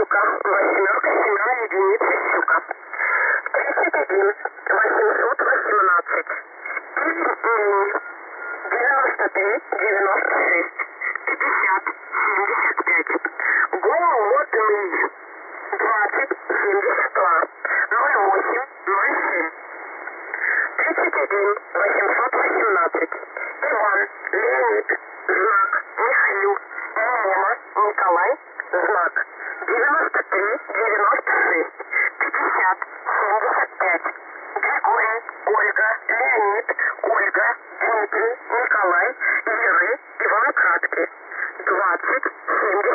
щука. Восьмерка, семена, единица, щука. 31 818. Ильин. 93 96 50 75. Вот Ильин. 20 72 08 07. 31 818. Иван, Леонид, знак, Михаил, Елена, Николай, знак, 93 96 50 75. Григорий, Ольга, Леонид, Ольга, Дмитрий, Николай, Иры, Иван Краткий, 20 70.